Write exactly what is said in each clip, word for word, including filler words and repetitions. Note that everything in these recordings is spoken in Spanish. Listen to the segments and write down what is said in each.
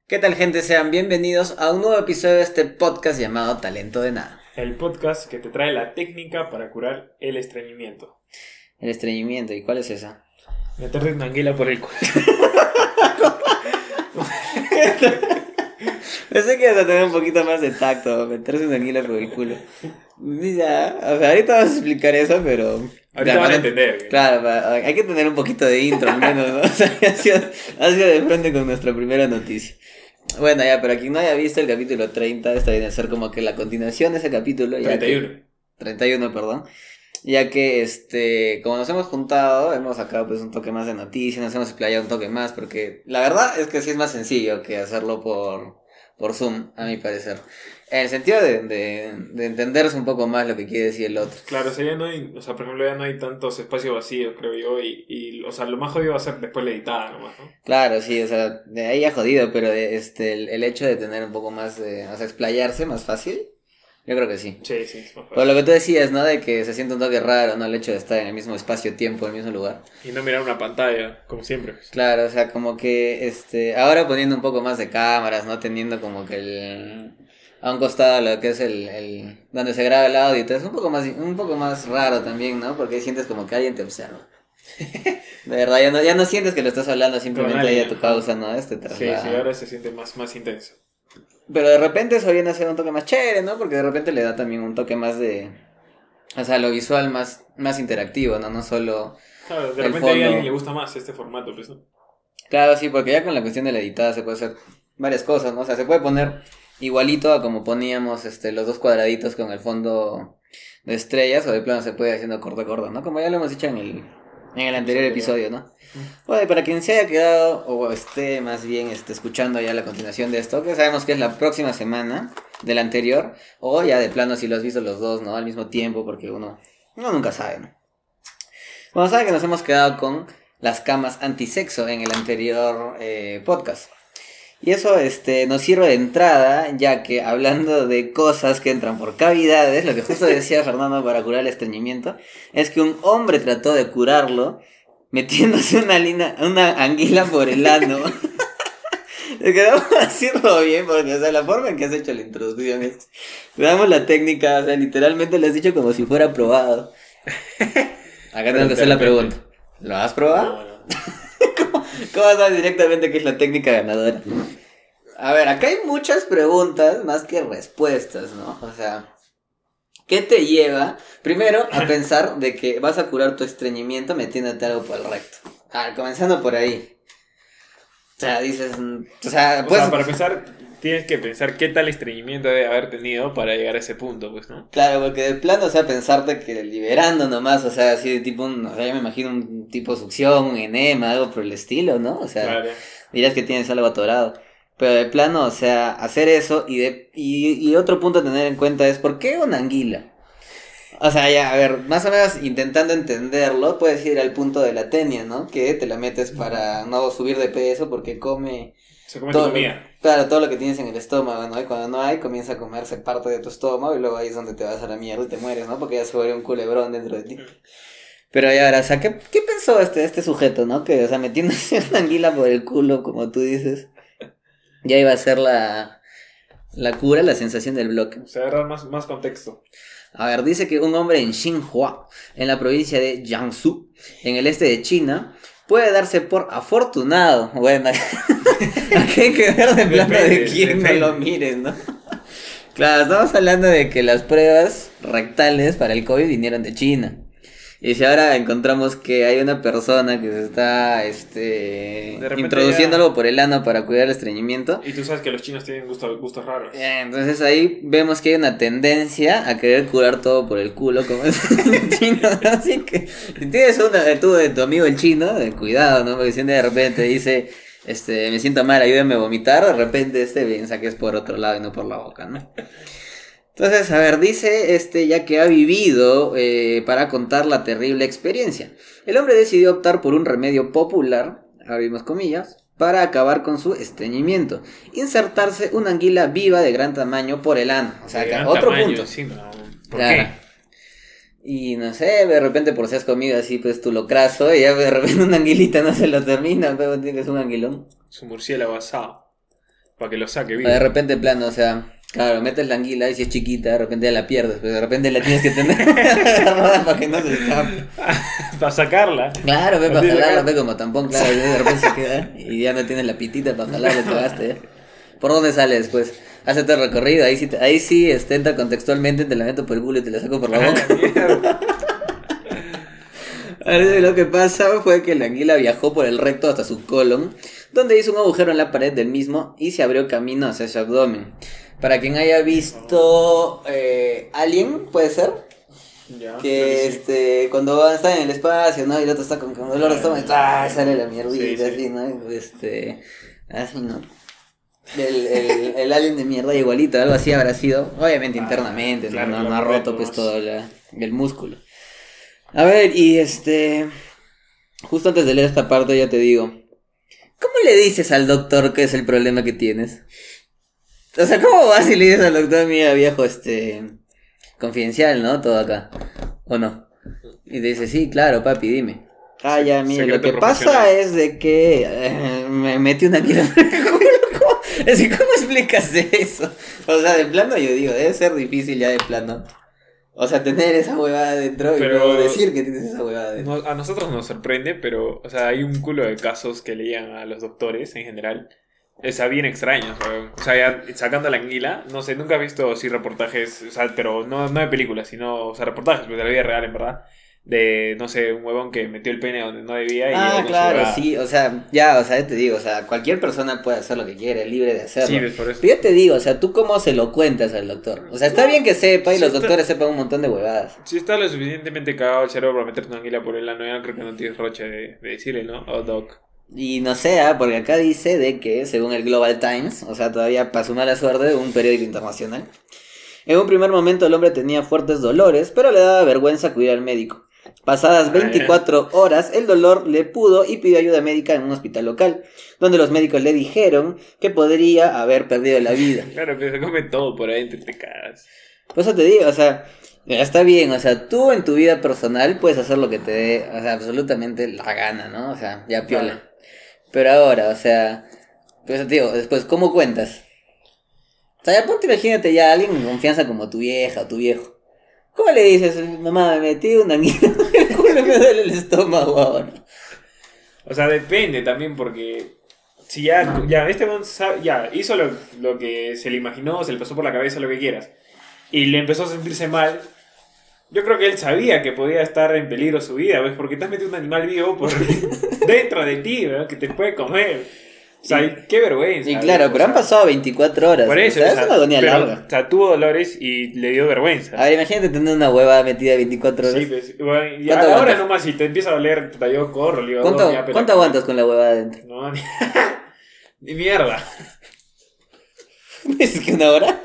¿Qué tal, gente? Sean bienvenidos a un nuevo episodio de este podcast llamado Talento de Nada. El podcast que te trae la técnica para curar el estreñimiento. El estreñimiento, ¿y cuál es esa? Meterte una anguila por el culo. Pensé que ibas a tener un poquito más de tacto, meterse una anguila por el culo. Ya, o sea, ahorita vas a explicar eso, pero... Ahorita ya, van a entender. ¿Qué? Claro, hay que tener un poquito de intro al menos, ¿no? O sea, ha sido, ha sido de frente con nuestra primera noticia. Bueno, ya, pero quien no haya visto el capítulo treinta, esta viene a ser como que la continuación de ese capítulo. Ya treinta y uno. Que, treinta y uno, perdón. Ya que, este, como nos hemos juntado, hemos sacado pues un toque más de noticias, nos hemos explayado un toque más, porque la verdad es que sí es más sencillo que hacerlo por, por Zoom, a mi parecer. En el sentido de, de, de entenderse un poco más lo que quiere decir el otro. Claro, o sea, ya no hay, o sea, por ejemplo, ya no hay tantos espacios vacíos, creo yo, y, y o sea, lo más jodido va a ser después la editada nomás, ¿no? Claro, sí, o sea, de ahí ya jodido, pero de, este, el, el hecho de tener un poco más de, o sea, explayarse más fácil, yo creo que sí. Sí, sí, es más fácil. Por lo que tú decías, ¿no? De que se siente un toque raro, ¿no? El hecho de estar en el mismo espacio-tiempo, en el mismo lugar. Y no mirar una pantalla, como siempre. Claro, o sea, como que, este, ahora poniendo un poco más de cámaras, ¿no? Teniendo como que el... a un costado lo que es el, el donde se graba el audio y todo, es un poco más un poco más raro también, ¿no? Porque sientes como que alguien te observa. De verdad, ya no, ya no sientes que lo estás hablando simplemente ahí a tu causa, ¿no? Este traslado. Sí, sí, ahora se siente más, más intenso. Pero de repente eso viene a ser un toque más chévere, ¿no? Porque de repente le da también un toque más de... O sea, lo visual más, más interactivo, ¿no? No solo... Claro, de el repente a fondo. alguien le gusta más este formato, pues, ¿no? Claro, sí, porque ya con la cuestión de la editada se puede hacer varias cosas, ¿no? O sea, se puede poner igualito a como poníamos este los dos cuadraditos con el fondo de estrellas, o de plano se puede ir haciendo corto a corto, ¿no? Como ya lo hemos dicho en el, en el anterior episodio, ¿no? Bueno, y para quien se haya quedado o esté más bien este, escuchando ya la continuación de esto, que sabemos que es la próxima semana del anterior, o ya de plano si lo has visto los dos, ¿no? Al mismo tiempo, porque uno, uno nunca sabe, ¿no? Bueno, saben que nos hemos quedado con las camas antisexo en el anterior eh, podcast. Y eso este, nos sirve de entrada, ya que hablando de cosas que entran por cavidades, lo que justo decía Fernando para curar el estreñimiento, es que un hombre trató de curarlo metiéndose una, lina, una anguila por el ano. Es que vamos a decirlo bien, porque o sea, la forma en que has hecho la introducción es... Le damos la técnica, o sea, literalmente lo has dicho como si fuera probado. Acá tengo que hacer la pregunta. ¿Lo has probado? No, no. ¿Cómo, ¿Cómo sabes directamente qué es la técnica ganadora? A ver, acá hay muchas preguntas más que respuestas, ¿no? O sea, ¿qué te lleva, primero, a pensar de que vas a curar tu estreñimiento metiéndote algo por el recto? A ver, comenzando por ahí. O sea, dices, o sea, O pues... sea, para empezar, tienes que pensar qué tal estreñimiento debe haber tenido para llegar a ese punto, pues, ¿no? Claro, porque de plano, o sea, pensarte que liberando nomás, o sea, así de tipo, un, o sea, yo me imagino un tipo succión, un enema, algo por el estilo, ¿no? O sea, Claro. dirás que tienes algo atorado. Pero de plano, o sea, hacer eso y de y, y otro punto a tener en cuenta es, ¿por qué una anguila? O sea, ya, a ver, más o menos intentando entenderlo, puedes ir al punto de la tenia, ¿no? Que te la metes para no subir de peso porque come... Se come todo tu lo- comida. Claro, todo lo que tienes en el estómago, ¿no? Y cuando no hay, comienza a comerse parte de tu estómago y luego ahí es donde te vas a la mierda y te mueres, ¿no? Porque ya se vuelve un culebrón dentro de ti. Pero ya ahora, o sea, ¿qué, qué pensó este, este sujeto, no? Que, o sea, metiéndose una anguila por el culo, como tú dices, ya iba a ser la, la cura, la sensación del bloque. O sea, agarrar más, más contexto. A ver, dice que un hombre en Xinhua, en la provincia de Jiangsu, en el este de China, puede darse por afortunado. Bueno, aquí hay que ver de plano de Depende, quién me depende. lo mires, ¿no? Claro, estamos hablando de que las pruebas rectales para el COVID vinieron de China. Y si ahora encontramos que hay una persona que se está este De repente introduciendo ya- algo por el ano para cuidar el estreñimiento, Y tú sabes que los chinos tienen gusto- gustos raros. eh, entonces ahí vemos que hay una tendencia a querer curar todo por el culo, como es el chino. Así que si tienes una tú de tu amigo el chino, de cuidado, ¿no? Porque si de repente dice, este, me siento mal, ayúdame a vomitar, de repente este piensa que es por otro lado y no por la boca, ¿no? Entonces, a ver, dice este ya que ha vivido eh, para contar la terrible experiencia. El hombre decidió optar por un remedio popular, abrimos comillas, para acabar con su estreñimiento. Insertarse una anguila viva de gran tamaño por el ano. O sea, De acá, gran otro tamaño, punto. sí, no. ¿Por Claro. qué? Y no sé, de repente por si has comido así pues tu locrazo y ya de repente una anguilita no se lo termina, pero tienes un anguilón. Su murciélago asado. para que lo saque O vivo. de repente, en plano, o sea, claro, metes la anguila y si es chiquita, de repente ya la pierdes, pero de repente la tienes que tener agarrada para que no se escape. Para sacarla. Claro, ve, La para tienes jalarla, acá. ve como tampón, claro, y de repente se queda y ya no tienes la pitita para jalarla, cagaste, ¿eh? ¿Por dónde sale después? Hacete el recorrido, ahí sí, te- ahí sí este, entra contextualmente, te la meto por el culo y te la saco por la boca. Mierda. Ahora, lo que pasa fue que la anguila viajó por el recto hasta su colon, donde hizo un agujero en la pared del mismo y se abrió camino hacia su abdomen. Para quien haya visto eh, Alien, puede ser, Ya, que creo que sí. este cuando está en el espacio, ¿no? Y el otro está con, con dolor de estómago, y ¡ah! Sale la mierdita, Sí, sí. así, ¿no? Este, así, ¿no? El, el, el alien de mierda igualito, algo así habrá sido, obviamente Ah, internamente, claro, no, lo no ha roto correcto, pues ¿no? todo la, el músculo. A ver, y este, justo antes de leer esta parte ya te digo, ¿cómo le dices al doctor qué es el problema que tienes? O sea, ¿cómo vas y le dices al doctor, mira viejo, este, confidencial, ¿no? Todo acá, ¿o no? Y te dice, sí, claro, papi, dime. Ah, ya, mira, lo Secreto que pasa profesional. es de que eh, me metí una anguila por el culo. ¿Cómo? Es que, ¿cómo explicas eso? O sea, de plano yo digo, debe ser difícil ya de plano. O sea, tener esa huevada dentro y Pero- luego decir que tienes esa huevada dentro. No- a nosotros nos sorprende, pero, o sea, hay un culo de casos que leían a los doctores en general. O sea, bien extraños, weón. O sea, ya sacando la anguila, no sé, nunca he visto así reportajes, o sea, pero no, no de películas, sino, o sea, reportajes pues, de la vida real, en verdad. De, no sé, un huevón que metió el pene donde no debía y llegó Ah, con su claro, huevada. sí, o sea, ya, o sea, ya te digo, o sea, cualquier persona puede hacer lo que quiera, es libre de hacerlo. Sí, ves, por eso. Pero yo te digo, o sea, ¿tú cómo se lo cuentas al doctor? O sea, está bien que sepa y Sí los está- doctores sepan un montón de huevadas. Si está lo suficientemente cagado el cerebro para meterte una anguila por el ano, ya creo que no tienes roche de, de decirle, ¿no? Oh, doc. Y no sé, ah, porque acá dice de que, según el Global Times, o sea, todavía para su mala suerte, un periódico internacional, en un primer momento el hombre tenía fuertes dolores, pero le daba vergüenza acudir al médico. Pasadas Ah, veinticuatro horas, el dolor le pudo y pidió ayuda médica en un hospital local, donde los médicos le dijeron que podría haber perdido la vida. Claro, pero se come todo por adentro y te cagas. Por eso te digo, o sea, está bien, o sea, tú en tu vida personal puedes hacer lo que te dé, o sea, absolutamente la gana, ¿no? O sea, ya piola. Claro. Pero ahora, o sea, pues te digo, después, ¿cómo cuentas? O sea, ya ponte, imagínate ya a alguien con confianza como tu vieja o tu viejo. ¿Cómo le dices, mamá, me metí una anguila en el culo y me duele el estómago ahora? O sea, depende también porque si ya, ya este man sabe- ya hizo lo, lo que se le imaginó, se le pasó por la cabeza, lo que quieras, y le empezó a sentirse mal, yo creo que él sabía que podía estar en peligro su vida, ¿ves? Porque te has metido un animal vivo por dentro de ti, ¿verdad? Que te puede comer. O sea, Y- qué vergüenza. Y claro, ¿no? pero O han sea, pasado veinticuatro horas. por eso, o sea, o es sea, una agonía pero, larga. o sea, tuvo dolores y le dio vergüenza. A ver, imagínate tener una hueva metida veinticuatro horas. Sí, pues, bueno, y ¿Cuánto ahora aguantas? nomás si te empieza a doler, puta, yo corro, le digo, ¿Cuánto, "No, ya, pero- ¿cuánto aguantas con la hueva adentro? No, ni, ni mierda. ¿Es que una hora?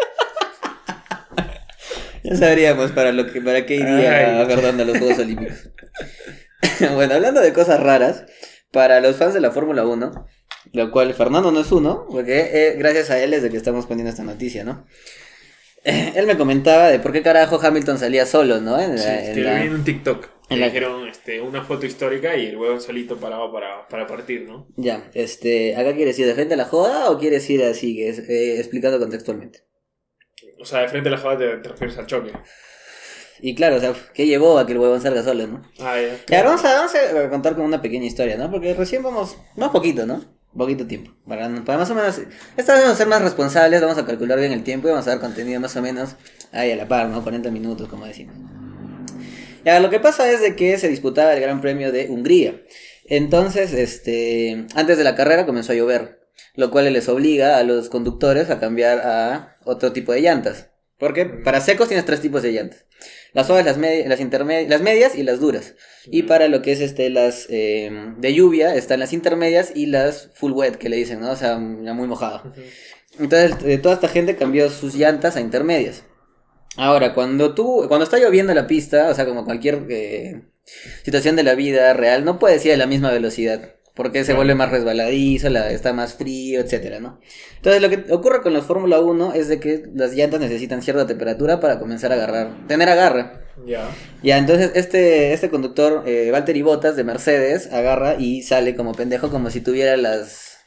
Ya sabríamos para lo que para qué iría Ay. Fernando a los Juegos Olímpicos. Bueno, hablando de cosas raras, para los fans de la Fórmula uno, lo cual Fernando no es uno, porque eh, gracias a él es de que estamos poniendo esta noticia, ¿no? Eh, él me comentaba de por qué carajo Hamilton salía solo, ¿no? En la- Sí, en que la- lo vi en un TikTok. en Le la- dijeron este, una foto histórica y el huevón solito parado para, para partir, ¿no? Ya, este, ¿acá quieres ir de frente a la joda o quieres ir así, que es, eh, explicando contextualmente? O sea, de frente a la jugada te, te refieres al choque. Y claro, o sea, ¿qué llevó a que el huevón salga solo, no? Ah, ya. Ya, vamos a, vamos a contar con una pequeña historia, ¿no? Porque recién vamos, más poquito, ¿no? Poquito tiempo. Para, para más o menos, esta vez vamos a ser más responsables, vamos a calcular bien el tiempo y vamos a dar contenido más o menos ahí a la par, ¿no? cuarenta minutos, como decimos. Ya, lo que pasa es de que se disputaba el Gran Premio de Hungría. Entonces, este, antes de la carrera comenzó a llover, lo cual les obliga a los conductores a cambiar a otro tipo de llantas. Porque para secos tienes tres tipos de llantas. Las suaves, las, medi- las, intermedias, las medias y las duras. Y para lo que es este las eh, de lluvia están las intermedias y las full wet, que le dicen, ¿no? O sea, ya muy mojado. Ujú. Entonces, eh, toda esta gente cambió sus llantas a intermedias. Ahora, cuando tú, cuando está lloviendo en la pista, o sea, como cualquier eh, situación de la vida real, no puedes ir a la misma velocidad, porque se Claro. vuelve más resbaladizo, la, está más frío, etcétera, ¿no? Entonces, lo que ocurre con los Fórmula uno es de que las llantas necesitan cierta temperatura para comenzar a agarrar, tener agarre. Ya. Ya, entonces este, este conductor, eh, Valtteri Bottas de Mercedes, agarra y sale como pendejo, como si tuviera las,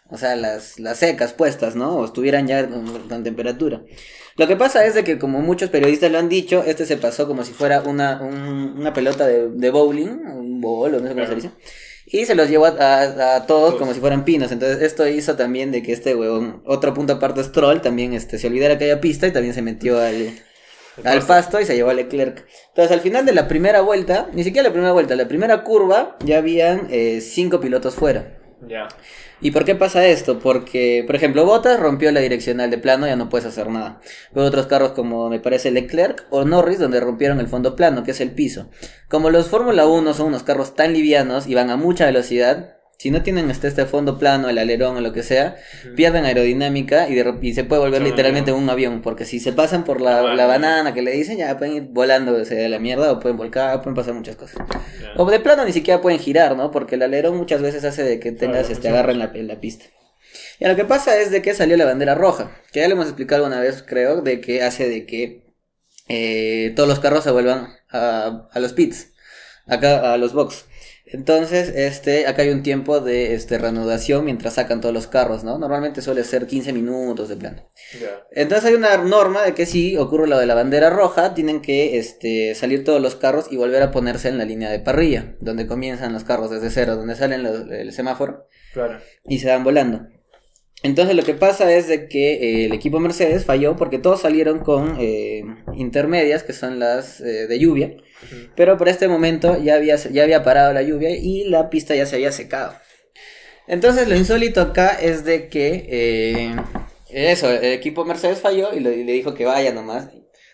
o sea, las, las secas puestas, ¿no? O estuvieran ya con, con temperatura. Lo que pasa es de que, como muchos periodistas lo han dicho, este se pasó como si fuera una, un, una pelota de, de bowling, un bol, o no sé cómo claro. se dice, y se los llevó a, a, a todos, todos como si fueran pinos. Entonces esto hizo también de que este huevón, otro punto aparte Stroll, también este, se olvidara que había pista y también se metió al, al pasto y se llevó a Leclerc. Entonces al final de la primera vuelta, ni siquiera la primera vuelta, la primera curva, ya habían eh, cinco pilotos fuera. Ya. Yeah. ¿Y por qué pasa esto? Porque, por ejemplo, Bottas rompió la direccional de plano, ya no puedes hacer nada. Luego otros carros como me parece Leclerc o Norris, donde rompieron el fondo plano, que es el piso. Como los Fórmula uno son unos carros tan livianos y van a mucha velocidad, si no tienen este, este fondo plano, el alerón o lo que sea, uh-huh. pierden aerodinamica y, de, y se puede volver no, literalmente no. un avión. Porque si se pasan por la, no, la banana que le dicen, ya pueden ir volando de la mierda o pueden volcar, pueden pasar muchas cosas. Yeah. O de plano ni siquiera pueden girar, ¿no? Porque el alerón muchas veces hace de que tengas claro, este agarre en la, en la pista. Y lo que pasa es de que salió la bandera roja, que ya le hemos explicado una vez, creo, de que hace de que eh, todos los carros se vuelvan a, a los pits, acá a los box. Entonces, este, acá hay un tiempo de este, reanudación mientras sacan todos los carros, ¿no? Normalmente suele ser quince minutos de plano. Yeah. Entonces hay una norma de que si ocurre lo de la bandera roja, tienen que este, salir todos los carros y volver a ponerse en la línea de parrilla, donde comienzan los carros desde cero, donde salen los, el semáforo claro. y se van volando. Entonces lo que pasa es de que eh, el equipo Mercedes falló porque todos salieron con eh, intermedias, que son las eh, de lluvia, uh-huh. pero por este momento ya había, ya había parado la lluvia y la pista ya se había secado. Entonces lo insólito acá es de que eh, eso, el equipo Mercedes falló y, lo, y le dijo que vaya nomás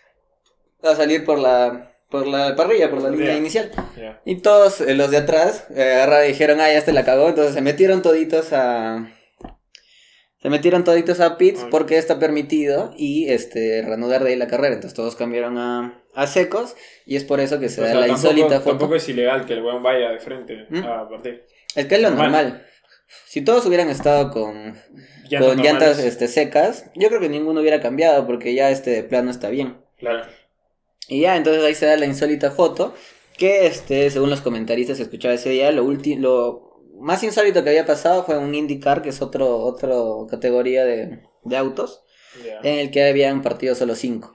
a salir por la... por la parrilla, por la yeah. línea inicial. Yeah. Y todos eh, los de atrás eh, agarraron y dijeron, ah, ya este la cagó. Entonces se metieron toditos a... Se metieron toditos a pits okay. porque está permitido y este reanudar de ahí la carrera. Entonces todos cambiaron a, a secos y es por eso que se o da sea, la tampoco, insólita foto. Tampoco es ilegal que el weón vaya de frente ¿Mm? a partir. Es que es lo normal. normal. Si todos hubieran estado con llantas, con llantas este, secas, yo creo que ninguno hubiera cambiado porque ya este de plano está bien. Claro. Y ya, entonces ahí se da la insólita foto que este según los comentaristas que escuchaba ese día, lo último... Lo más insólito que había pasado fue un IndyCar, que es otro otro categoría de, de autos, yeah. en el que habían partido solo cinco.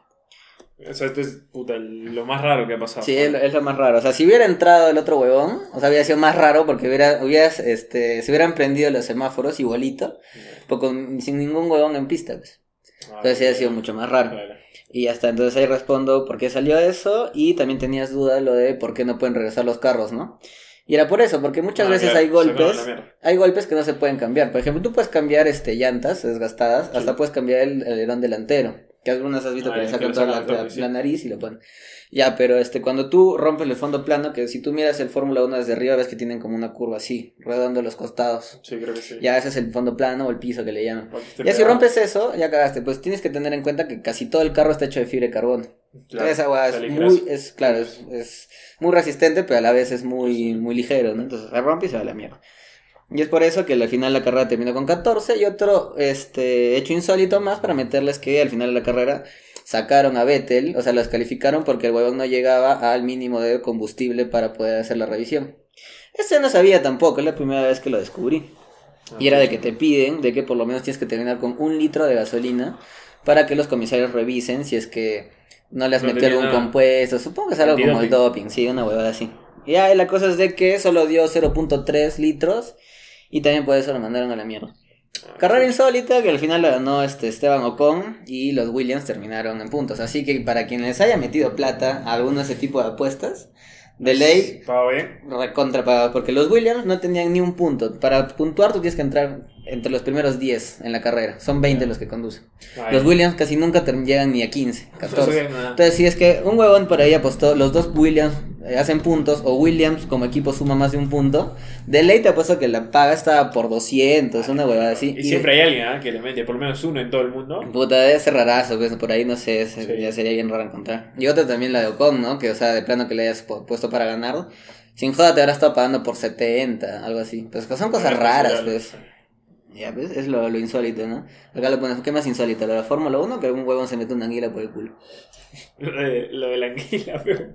O sea, esto es puta, lo más raro que ha pasado. Sí, es lo, es lo más raro. O sea, si hubiera entrado el otro huevón, o sea, hubiera sido más raro porque hubiera, hubieras, este, se hubieran prendido los semáforos igualito, yeah. porque, sin ningún huevón en pista, pues. Ah, entonces hubiera sido mucho más raro. Claro. Y ya está, entonces ahí respondo por qué salió eso y también tenías duda lo de por qué no pueden regresar los carros, ¿no? Y era por eso, porque muchas ah, veces claro, hay golpes, hay golpes que no se pueden cambiar. Por ejemplo, tú puedes cambiar este llantas desgastadas, sí. hasta puedes cambiar el, el alerón delantero, que algunas has visto ah, que le sacan toda la, la, sí. la nariz y lo ponen. Ya, pero este cuando tú rompes el fondo plano, que si tú miras el Fórmula uno desde arriba ves que tienen como una curva así, redondo los costados. Sí, creo que sí. Ya ese es el fondo plano o el piso que le llaman. Ya si rompes eso, ya cagaste, pues tienes que tener en cuenta que casi todo el carro está hecho de fibra de carbono. Claro, esa agua es muy, es, claro, es, es muy resistente, pero a la vez es muy, muy ligero, ¿no? Entonces se rompe y se va a la mierda. Y es por eso que al final la carrera terminó con catorce. Y otro este hecho insólito más para meterles que al final de la carrera sacaron a Vettel, o sea, los calificaron porque el huevón no llegaba al mínimo de combustible para poder hacer la revisión. Este no sabía tampoco, es la primera vez que lo descubrí. Y era de que te piden de que por lo menos tienes que terminar con un litro de gasolina para que los comisarios revisen si es que no le has no metido algún nada. compuesto. Supongo que es algo como el doping, sí, una huevada así. Y ya, la cosa es de que solo dio cero punto tres litros y también por eso lo mandaron a la mierda. Ah, Carrera sí. insólita que al final la ganó este Esteban Ocon y los Williams terminaron en puntos. Así que para quien les haya metido plata a alguno de ese tipo de apuestas, de ley, recontra pagado, porque los Williams no tenían ni un punto. Para puntuar tú tienes que entrar entre los primeros diez en la carrera. Son veinte yeah. los que conducen. Ay. Los Williams casi nunca te llegan ni a quince, catorce. No Entonces si es que un huevón por ahí apostó, los dos Williams eh, hacen puntos, o Williams como equipo suma más de un punto, de ley te apuesto que la paga estaba por doscientos, Ay, una huevada así. Y, y siempre de... hay alguien ¿eh? que le mete por lo menos uno en todo el mundo. Puta, debe ser rarazo, pues, por ahí no sé, sí. ya sería bien raro encontrar. Y otra también la de Ocon, ¿no? Que o sea, de plano que le hayas puesto para ganar, sin joda te habrá estado pagando por setenta, algo así. Pues son cosas bueno, raras, pues. Ya, pues, es lo, lo insólito, ¿no? Acá lo pones, ¿qué más insólito? ¿Lo de la Fórmula uno? Que algún huevón se mete una anguila por el culo. Lo de, lo de la anguila, pero...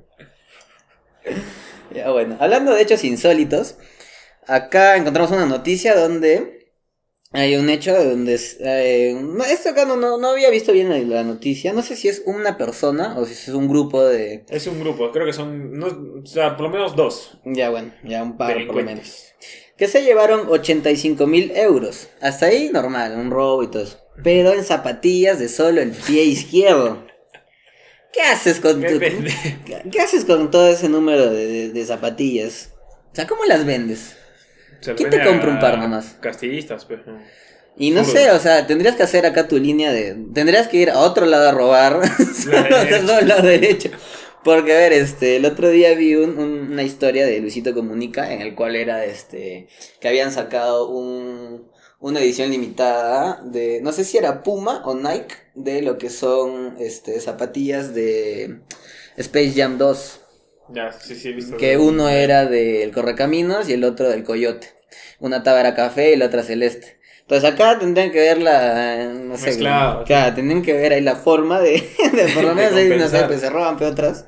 Ya, bueno, hablando de hechos insólitos, acá encontramos una noticia donde Hay un hecho donde es, eh, no, esto acá no, no, no había visto bien la, la noticia. No sé si es una persona o si es un grupo de... Es un grupo, creo que son, no, o sea, por lo menos dos Ya bueno, ya un par por lo menos. delincuentes. Que se llevaron ochenta y cinco mil euros. Hasta ahí normal, un robo y todo eso. Pero en zapatillas de solo el pie izquierdo. ¿Qué haces con tu, Depende. ¿qué, qué haces con todo ese número de, de, de zapatillas? O sea, ¿cómo las vendes? Se lo ¿Quién te vende compra a un par nomás? Castillistas, pues. ¿No? Y no Juro. sé, o sea, tendrías que hacer acá tu línea de... Tendrías que ir a otro lado a robar. La derecha. Solo al lado derecho. Porque, a ver, este, el otro día vi un, un- una historia de Luisito Comunica en el cual era, este, que habían sacado un, una edición limitada de, no sé si era Puma o Nike, de lo que son, este, zapatillas de Space Jam dos. Ya, sí, sí, he visto. Que uno era del Correcaminos y el otro del Coyote. Una taba era café y la otra celeste. Entonces acá tendrían que ver la, no sé, Mezclado, claro, sí. tendrían que ver ahí la forma de, de por lo De menos ahí, no sé, compensar. pues se roban pe otras.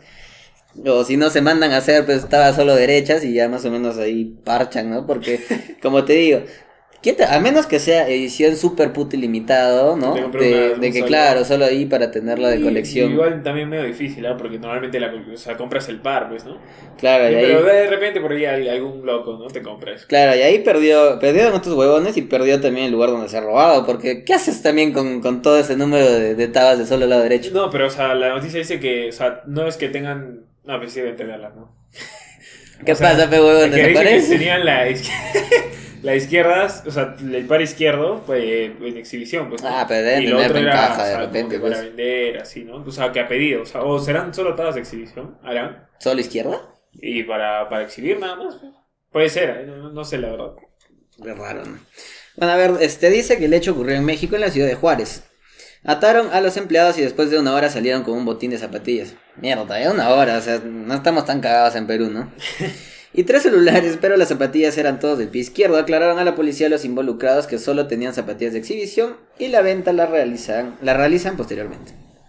O si no se mandan a hacer, pues estaba solo derechas y ya más o menos ahí parchan, ¿no? Porque, como te digo, ¿quién te- a menos que sea edición super puto ilimitado, ¿no? Te compré De, una- de un que solo. claro, solo ahí para tenerla de Y- colección. y igual también medio difícil, ¿ah? Porque normalmente la, o sea, compras el par, pues, ¿no? Claro, y Pero ahí, de repente por ahí hay algún loco, ¿no? Te compras. claro, y ahí perdió, perdieron otros huevones y perdió también el lugar donde se ha robado. Porque, ¿qué haces también con, con todo ese número de, de tabas de solo lado derecho? No, pero, o sea, la noticia dice que, o sea, no es que tengan... No, pues sí deben tenerla, ¿no? ¿Qué O sea, pasa, pe huevón? que dice que ¿Desaparece? tenían la, izquier- la izquierda, o sea, el par izquierdo, pues, en exhibición, pues. ¿no? Ah, pero deben y lo tener otro en era, caja o de sea, como repente, que para pues. vender, así, ¿no? O sea, que a pedido, o sea, o serán solo tablas de exhibición, harán, ¿Solo izquierda? y para, para exhibir nada más, pues. Puede ser, ¿eh? no, no sé la verdad. Es raro, ¿no? Bueno, a ver, este dice que el hecho ocurrió en México, en la ciudad de Juárez. Ataron a los empleados y después de una hora salieron con un botín de zapatillas. Mierda, ya una hora, o sea, no estamos tan cagados en Perú, ¿no? Y tres celulares, pero las zapatillas eran todos del pie izquierdo. Aclararon a la policía los involucrados que solo tenían zapatillas de exhibición y la venta la realizan, la realizan posteriormente.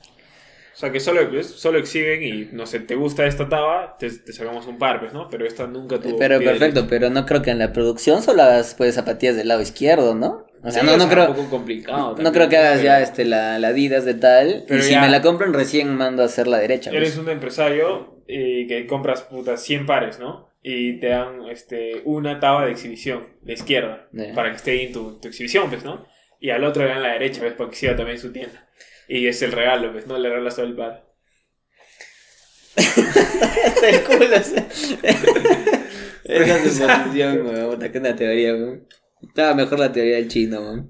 O sea, que solo, pues, solo exhiben y, no sé, te gusta esta taba, te, te sacamos un par, pues, ¿no? Pero esta nunca tuvo Pero pie perfecto, derecho. pero no creo que en la producción solo hagas pues zapatillas del lado izquierdo, ¿no? O sea, Sí, no, o no sea, creo... un poco complicado No también, creo que hagas pero ya este, la, la Adidas de tal. Pero y si ya- me la compran recién mando a hacer la derecha. pues. Eres un empresario y que compras, puta, cien pares, ¿no? Y te dan, este, una taba de exhibición, de izquierda, Ya. para que esté ahí en tu, tu exhibición, pues, ¿no? Y al otro le dan la derecha, ¿ves? Para que siga también su tienda. Y es el regalo, pues, ¿no? Le regalas todo el par. Hasta el culo. o sea. Esa suposición, weón. Puta, que una teoría, weón. Estaba mejor la teoría del chino, weón.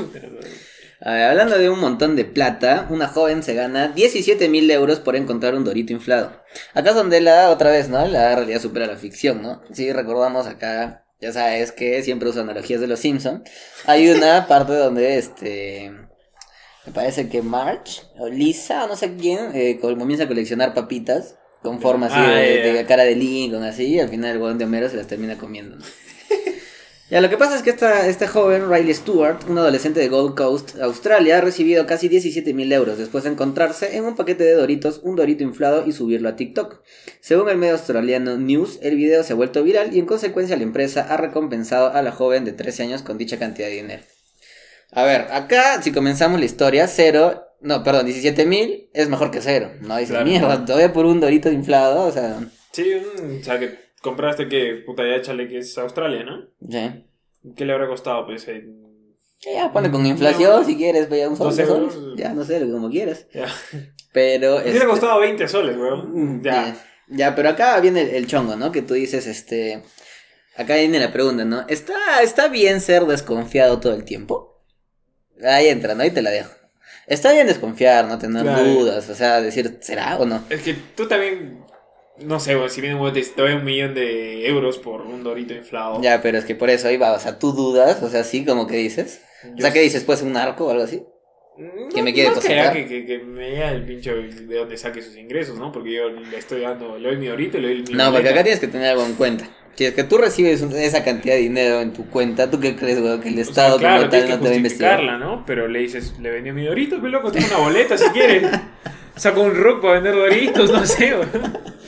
A ver, hablando de un montón de plata, una joven se gana diecisiete mil euros por encontrar un dorito inflado. Acá es donde la, otra vez, ¿no? La realidad supera la ficción, ¿no? Si recordamos acá, ya sabes que siempre uso analogías de los Simpson. Hay una parte donde, este... Me parece que Marge, o Lisa, o no sé quién, eh, co- comienza a coleccionar papitas con forma así Ah, de, ya, ya. de cara de Lincoln, así, y al final el huevón de Homero se las termina comiendo, ¿no? Ya, lo que pasa es que esta, este joven, Riley Stewart, un adolescente de Gold Coast, Australia, ha recibido casi diecisiete mil euros después de encontrarse en un paquete de Doritos un Dorito inflado y subirlo a TikTok. Según el medio australiano News, el video se ha vuelto viral y en consecuencia la empresa ha recompensado a la joven de trece años con dicha cantidad de dinero. A ver, acá si comenzamos la historia, cero, no, perdón, diecisiete mil es mejor que cero. No dices, Claro. mierda, todavía por un Dorito inflado, o sea, Sí, un- o sea, que compraste que, puta, ya échale que es Australia, ¿no? ya. ¿Qué le habrá costado, pues? Eh, Ya, ponle con inflación No. si quieres, pues ya un sol, Dos dos euros. soles, ya, no sé, como quieras. ya. Pero, Me hubiera este, costado veinte soles, weón. Mm, Ya. Ya, ya, pero acá viene el, el chongo, ¿no? Que tú dices, este... Acá viene la pregunta, ¿no? ¿Está, ¿Está bien ser desconfiado todo el tiempo? Ahí entra, ¿no? Ahí te la dejo. Está bien desconfiar, no tener Claro. dudas, o sea, decir, ¿será o no? Es que tú también, no sé, weón, si viene un weón te te doy un millón de euros por un dorito inflado. Ya, pero es que por eso ahí va, o sea, tú dudas, o sea, sí, como que dices. O sea, ¿qué dices? ¿Puede ser un arco o algo así? No, que me quiere no será depositar. que, que, que me diga el pincho de dónde saque sus ingresos, ¿no? Porque yo le estoy dando, le doy mi dorito y le doy mi No, porque boleta. acá tienes que tener algo en cuenta. Si es que tú recibes un- esa cantidad de dinero en tu cuenta, ¿tú qué crees, güey? Que el O sea, Estado claro, como tal tienes no que te va a investigar. justificarla, ¿no? Pero le dices, le vendió mi dorito, pero loco, tengo una boleta si quieres. Saco un rock para vender doritos, no sé, weón.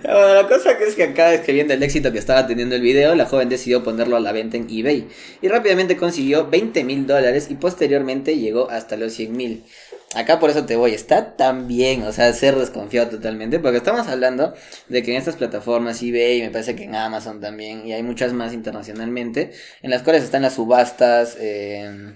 Bueno, la cosa que es que acá es que viendo el éxito que estaba teniendo el video, la joven decidió ponerlo a la venta en eBay y rápidamente consiguió veinte mil dólares y posteriormente llegó hasta los cien mil. Acá por eso te voy, está tan bien, o sea, ser desconfiado totalmente, porque estamos hablando de que en estas plataformas eBay, me parece que en Amazon también, y hay muchas más internacionalmente, en las cuales están las subastas eh,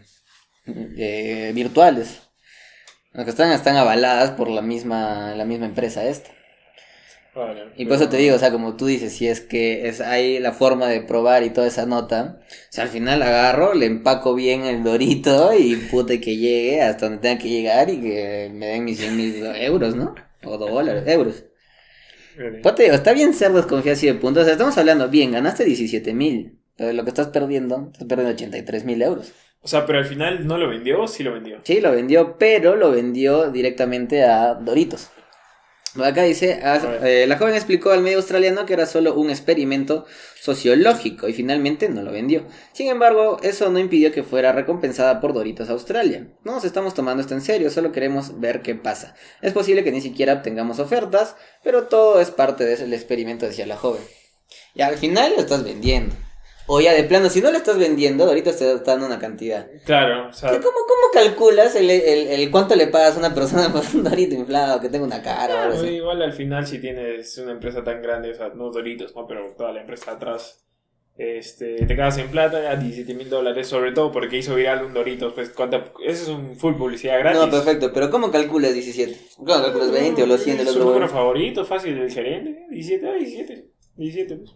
eh, virtuales, las que están, están avaladas por la misma, la misma empresa esta. Vale, Y por eso te digo, o sea, como tú dices, si es que es hay la forma de probar y toda esa nota, o sea, al final agarro, le empaco bien el dorito y puta que llegue hasta donde tenga que llegar y que me den mis cien mil euros, ¿no? O dólares, euros. Vale. Pues te digo, está bien ser desconfiado así de puntos, o sea, estamos hablando, bien, ganaste diecisiete mil, pero lo que estás perdiendo, estás perdiendo ochenta y tres mil euros. O sea, pero al final no lo vendió o sí lo vendió. Sí, lo vendió, pero lo vendió directamente a Doritos. Acá dice, ah, eh, la joven explicó al medio australiano que era solo un experimento sociológico y finalmente no lo vendió. Sin embargo, eso no impidió que fuera recompensada por Doritos Australia. No nos estamos tomando esto en serio, solo queremos ver qué pasa. Es posible que ni siquiera obtengamos ofertas, pero todo es parte del experimento, decía la joven. Y al final lo estás vendiendo. O ya de plano, si no lo estás vendiendo, Doritos te está dando una cantidad. Claro, o sea... ¿Cómo, cómo calculas el, el, el cuánto le pagas a una persona por un Dorito inflado que tenga una cara o algo Claro, así? igual al final si tienes una empresa tan grande, o sea, no Doritos, ¿no? Pero toda la empresa atrás, este, te quedas en plata a diecisiete mil dólares, sobre todo porque hizo viral un Doritos, pues cuánta, eso es un full publicidad gratis. No, perfecto, pero ¿cómo calculas diecisiete? ¿Cómo calculas veinte o los cien del Es otro un número huevo? favorito, fácil del gerente, diecisiete, ah, diecisiete, diecisiete, pues.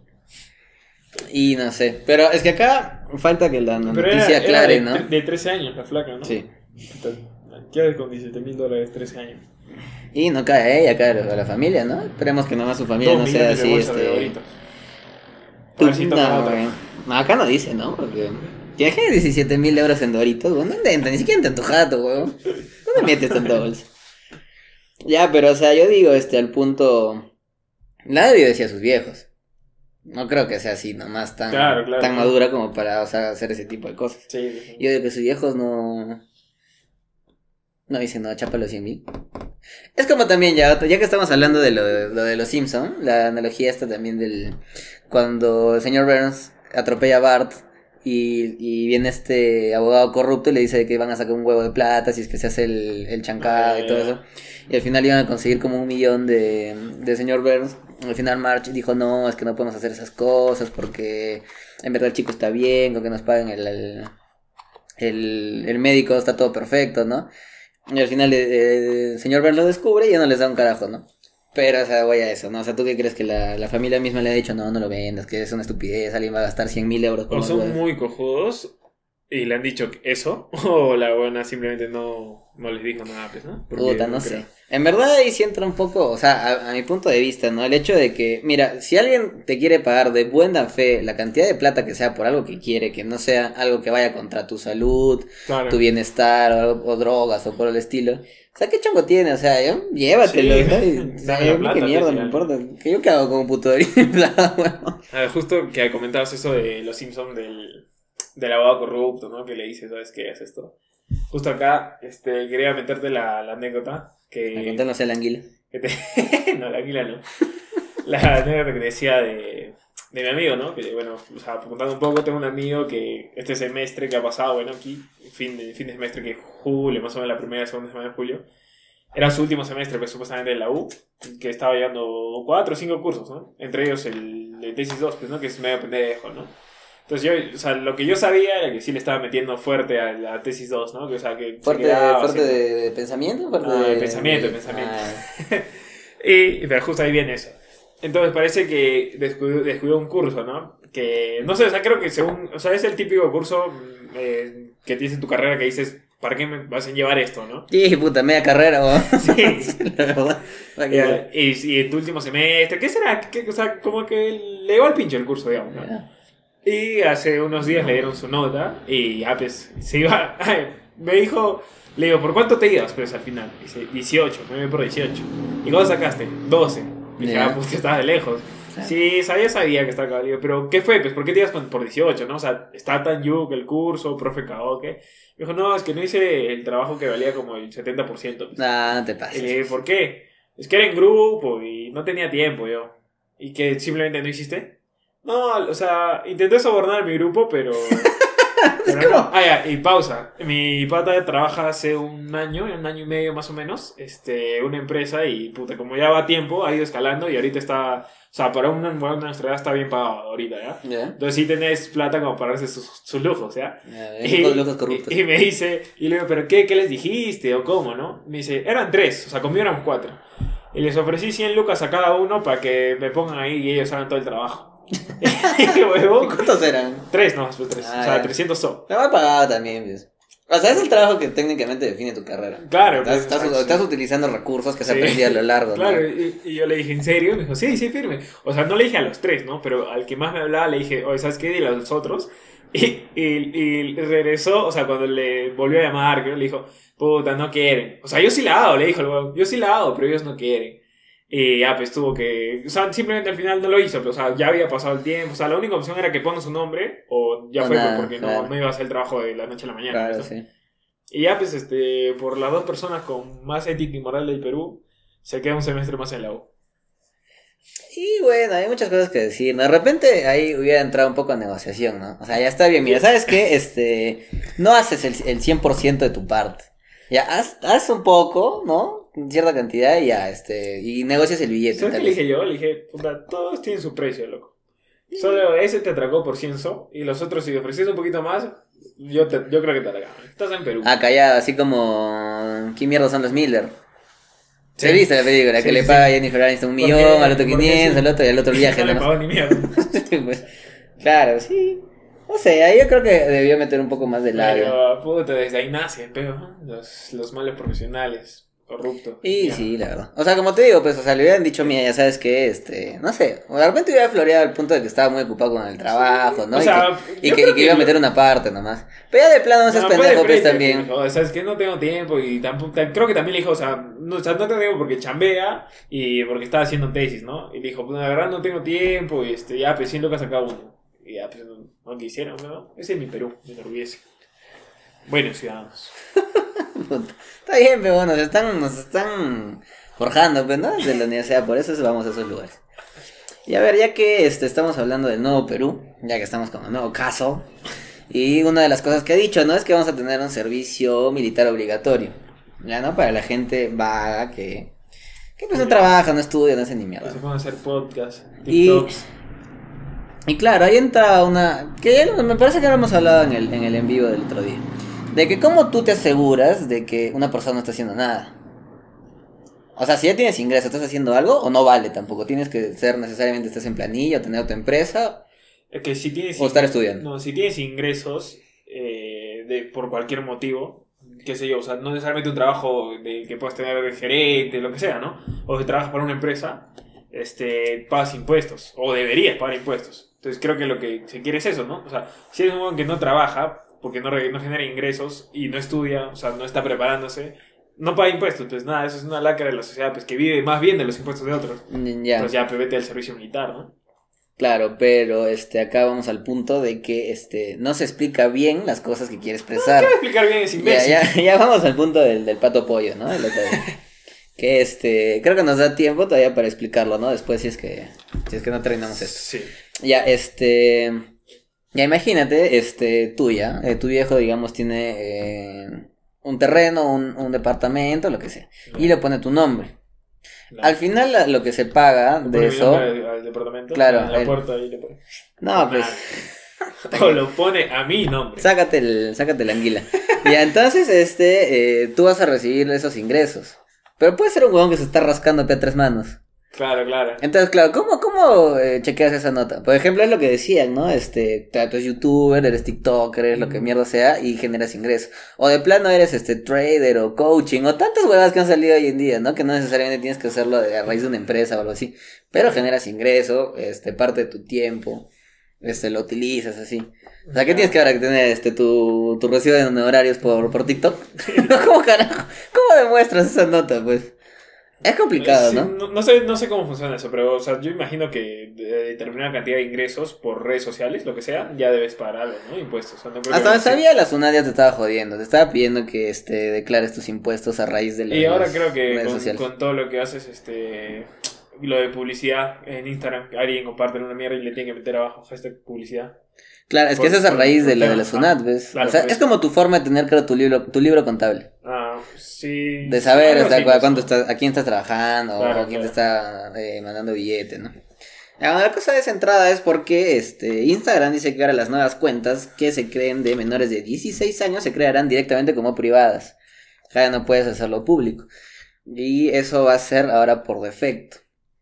Y no sé, pero es que acá falta que la Pero noticia era, aclare, era de, ¿no? de trece años la flaca, ¿no? Sí. ¿Qué haces con diecisiete mil dólares trece años? Y no cae a ella, cae a la familia, ¿no? Esperemos que nomás su familia Dos no sea millones de así, bolsas de este... Doritos. A ver si toca No, otra. güey. No, acá no dice, ¿no? Porque... Tienes diecisiete mil euros en Doritos, güey. No entra, ni siquiera entra en tu jato, güey. ¿Dónde metes tanta bolsa? Ya, pero o sea, yo digo, este, al punto... Nadie decía a sus viejos. No creo que sea así, nomás tan, Claro, claro, tan claro. madura como para, o sea, hacer ese tipo de cosas. Sí. Yo digo que sus viejos no... No dicen, no, chapa los cien mil. Es como también, ya, ya que estamos hablando de lo, de lo de los Simpson, la analogía esta también del... Cuando el señor Burns atropella a Bart y, y viene este abogado corrupto y le dice que van a sacar un huevo de plata si es que se hace el, el chancado y todo eso. Y al final iban a conseguir como un millón de, de señor Burns. Al final March dijo, no, es que no podemos hacer esas cosas porque en verdad el chico está bien, con que nos paguen el, el, el, el médico, está todo perfecto, ¿no? Y al final eh, el señor Burns lo descubre y ya no les da un carajo, ¿no? Pero, o sea, voy a eso, ¿no? O sea, ¿tú qué crees que la, la familia misma le ha dicho? No, no lo vendas, que es una estupidez, alguien va a gastar cien mil euros por O unos son huevos. muy cojudos y le han dicho eso, o la buena simplemente no, no les dijo nada, pues, ¿no? Porque Puta, no creo. sé. En verdad ahí sí entra un poco, o sea, a, a mi punto de vista, ¿no? El hecho de que, mira, si alguien te quiere pagar de buena fe la cantidad de plata que sea por algo que quiere, que no sea algo que vaya contra tu salud, Claro. tu bienestar o, algo- o drogas o por el estilo. O sea, ¿qué chongo tiene? O sea, yo, llévatelo, Sí. ¿no? Y, Dame o sea, la yo, plata, qué mierda, pues, me ya. importa. Que yo qué hago como puto de inflado, weón. Ah, justo que comentabas eso de los Simpsons del, del abogado corrupto, ¿no? Que le dice, ¿sabes qué es esto? Justo acá, este, quería meterte la, la anécdota que... A contarnos el anguila. que te- no, la águila no. La anécdota que te decía de, de mi amigo, ¿no? Que, bueno, o sea, contando un poco, tengo un amigo que este semestre que ha pasado, bueno, aquí, fin de, fin de semestre, que julio, más o menos la primera, segunda semana de julio, era su último semestre, pues supuestamente en la U, que estaba llevando cuatro o cinco cursos, ¿no? Entre ellos el de tesis dos, pues, ¿no? Que es medio pendejo, ¿no? Entonces yo, o sea, lo que yo sabía era que sí le estaba metiendo fuerte a la tesis dos, ¿no? Que, o sea, que se ¿Fuerte, quedaba fuerte haciendo- de, de pensamiento? ¿Fuerte Ah, de de pensamiento, de pensamiento. Ah, Y, pero justo ahí viene eso. Entonces parece que descuidó, descuidó un curso, ¿no? Que, no sé, o sea, creo que según, o sea, es el típico curso mm, eh, que tienes en tu carrera que dices, ¿para qué me vas a llevar esto, no? sí, puta, media carrera, weón. Sí. La verdad. ¿Para qué? Ya, y, y en tu último semestre, ¿qué será? ¿Qué- o sea, como que le dio al pincho el curso, digamos, ¿no? Ya. Y hace unos días le dieron su nota y ya, pues, se iba, me dijo, le digo, ¿por cuánto te ibas, pues, al final? Dice, dieciocho, me voy por dieciocho. ¿Y cuánto sacaste? doce. Dije, Ya. ah, pues, estás de lejos. Claro. Sí, sabía, sabía que estaba acá. Digo, pero ¿qué fue? Pues, ¿por qué te ibas con- por dieciocho, no? O sea, está tan yuk el curso, profe cagó, ¿qué? Me dijo, no, es que no hice el trabajo que valía como el setenta por ciento. Pues. Nah, no te Y pases. le dije, ¿por qué? Es que era en grupo y no tenía tiempo yo. ¿Y que simplemente no hiciste? No, o sea, intenté sobornar a mi grupo, pero... pero no. Ah, ya, y pausa. Mi pata trabaja hace un año, un año y medio más o menos, este, una empresa y, puta, como ya va a tiempo, ha ido escalando y ahorita está... O sea, para una, una nuestra edad está bien pagado ahorita, ¿ya? Yeah. Entonces sí tenés plata como para hacerse sus, sus lujos, ¿ya? Yeah, y, lujos, lujos corruptos. y, y me dice, y le digo, ¿pero qué, qué les dijiste o cómo, no? Me dice, eran tres, o sea, conmigo eran cuatro. Y les ofrecí cien lucas a cada uno para que me pongan ahí y ellos hagan todo el trabajo. ¿Y cuántos eran? Tres, no, pues tres. Ah, o sea, ya. trescientos so. Me va pagado también, pues. O sea, es el trabajo que técnicamente define tu carrera. Claro, Estás, pues, estás, exacto, estás sí. utilizando recursos que se Sí. aprendí a lo largo, Claro, ¿no? y, y yo le dije, ¿en serio? Me dijo, sí, sí, firme. O sea, no le dije a los tres, ¿no? Pero al que más me hablaba le dije, oye, ¿sabes qué? Dile a los otros. Y, y, y regresó, o sea, cuando le volvió a llamar, creo, le dijo, puta, no quieren. O sea, yo sí la hago, le dijo el huevón, yo sí la hago, pero ellos no quieren. Y ya, pues tuvo que... O sea, simplemente al final no lo hizo, pero, o sea, ya había pasado el tiempo. O sea, la única opción era que ponga su nombre o ya O fue, nada, porque claro. no, no iba a hacer el trabajo de la noche a la mañana. Claro, ¿no? sí. Y ya, pues, este, por las dos personas con más ética y moral del Perú, se queda un semestre más en la U. Y bueno, hay muchas cosas que decir, ¿no? De repente ahí hubiera entrado un poco a negociación, ¿no? O sea, ya está bien, mira, ¿sabes qué? Este, no haces el, el cien por ciento de tu parte. Ya, haz, haz un poco, ¿no? Cierta cantidad y ya, este, y negocias el billete. ¿Sabes tal qué le vez. dije yo? Le dije, puta, todos tienen su precio, loco. Solo ese te atracó por cien so, y los otros, si ofreces un poquito más, yo, te, yo creo que te atracan. Estás en Perú. Ah, callado, así como... ¿Qué mierda son los Miller? Sí. ¿Se viste la película? Sí, que le sí. paga a Jennifer Aniston un ¿Por millón, qué? al otro ¿Por qué quinientos, sí? al otro y al otro el viaje. No le ¿no? pagó ni mierda. Sí, pues, claro, sí. No sé, ahí yo creo que debió meter un poco más de labio. Pero, puta, desde ahí nacen, pero ¿no? los, los malos profesionales, corruptos. Y Ya. sí, la verdad. O sea, como te digo, pues, o sea, le hubieran dicho, mira, ya sabes que, este, no sé, o de repente hubiera floreado al punto de que estaba muy ocupado con el trabajo, ¿no? O y sea, que, y yo que, creo y que iba a que- meter una parte nomás. Pero ya de plano no seas No, fue de pendejo, pues, frente, también. dijo, ¿sabes qué? No tengo tiempo y tampoco... Creo que también le dijo, o sea, no, o sea, no tengo tiempo porque chambea y porque estaba haciendo tesis, ¿no? Y le dijo, pues la verdad no tengo tiempo y este, ya, pues cien lucas a cada uno. Y ya, pues no, no quisieron, ¿no? Ese es mi Perú, me enorgullece. Buenos ciudadanos. Puta. Está bien, pero bueno, nos están, nos están forjando, pues, ¿no? Desde la universidad, por eso vamos a esos lugares. Y a ver, ya que este, estamos hablando del nuevo Perú, ya que estamos con el nuevo caso, y una de las cosas que ha dicho, ¿no? Es que vamos a tener un servicio militar obligatorio, ya, ¿no? Para la gente vaga que, que pues no trabaja, no estudia, no hace ni Que mierda. se pueden hacer podcasts, Y- TikToks. Y claro, ahí entra una... Que ya lo- me parece que lo hemos hablado en el, en el en vivo del otro día. De que cómo tú te aseguras de que una persona no está haciendo nada. O sea, si ya tienes ingresos, ¿estás haciendo algo o no vale tampoco? Tienes que ser necesariamente, estás en planilla, o tener tu empresa Es que si tienes... o estar estudiando. No, si tienes ingresos eh, de, por cualquier motivo, qué sé yo, o sea, no necesariamente un trabajo de, que puedas tener de gerente, lo que sea, ¿no? O que trabajas para una empresa, este, pagas impuestos, o deberías pagar impuestos. Entonces creo que lo que se quiere es eso, ¿no? O sea, si eres un hombre que no trabaja, porque no, re- no genera ingresos y no estudia, o sea, no está preparándose, no paga impuestos, pues nada, eso es una lacra de la sociedad, pues que vive más bien de los impuestos de otros. Mm, Ya, Pues ya, pues vete al servicio militar, ¿no? claro, pero este acá vamos al punto de que este no se explica bien las cosas que quiere expresar. Voy a explicar bien ese Ya, imbécil. ya, ya vamos al punto del, del pato pollo, ¿no? El otro día. Que este, creo que nos da tiempo todavía para explicarlo, ¿no? Después si es que, si es que no terminamos esto. Sí. Ya, este, ya imagínate, este, tuya, eh, tu viejo, digamos, tiene eh, un terreno, un, un departamento, lo que sea, y le pone tu nombre. No. Al final la- lo que se paga Le de pone mi eso, nombre Al, al departamento. Claro, En la el- puerta ahí le pone. no, pues, O lo pone a mi nombre. sácate el, sácate la anguila. Ya, entonces, este, eh, tú vas a recibir esos ingresos. Pero puede ser un huevón que se está rascando a tres manos. Claro, claro. Entonces, claro, ¿cómo, cómo eh, chequeas esa nota? Por ejemplo, es lo que decían, ¿no? Este, tú eres youtuber, eres tiktoker, eres lo que mierda sea, y generas ingresos. O de plano eres este trader o coaching, o tantas huevas que han salido hoy en día, ¿no? Que no necesariamente tienes que hacerlo de, a raíz de una empresa o algo así. Pero generas ingreso, este, parte de tu tiempo, este, lo utilizas así. O sea, ¿qué tienes que ahora que tener este tu, tu recibo de honorarios por, por TikTok? ¿Cómo carajo? ¿Cómo demuestras esa nota, pues? Es complicado, Sí, ¿no? no, no sé, no sé cómo funciona eso, pero o sea, yo imagino que de determinada cantidad de ingresos por redes sociales, lo que sea, ya debes pagar algo, ¿no? Impuestos. O sea, no creo Hasta que- donde sabía, la SUNAT ya te estaba jodiendo. Te estaba pidiendo que este declares tus impuestos a raíz de las Y ahora creo que redes con, sociales. con todo lo que haces, este lo de publicidad en Instagram, alguien comparte una mierda y le tiene que meter abajo hashtag publicidad. Claro, es Por- que eso es a por- raíz por de lo de tema, la SUNAT, ah, ¿ves? claro, O sea, por es eso. como tu forma de tener, creo, tu libro, tu libro contable. Ah, sí. De saber, Algo o sea, así, cu- pues, cuánto ¿no? estás, a quién estás trabajando, Claro, o quién te claro. está eh, mandando billetes, ¿no? Ah, bueno, la cosa de esa entrada es porque este, Instagram dice que ahora las nuevas cuentas que se creen de menores de dieciséis años se crearán directamente como privadas. Ya no puedes hacerlo público. Y eso va a ser ahora por defecto.